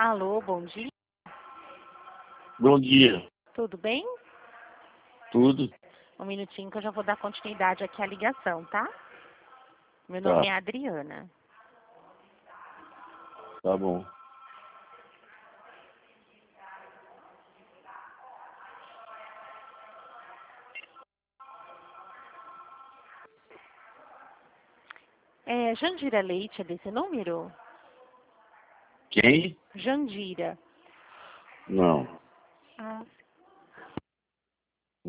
Alô, bom dia. Bom dia. Tudo bem? Tudo? Um minutinho que eu já vou dar continuidade aqui à ligação, tá? Meu Tá. nome é Adriana. Tá bom. Jandira Leite é desse número? Quem? Jandira. Não.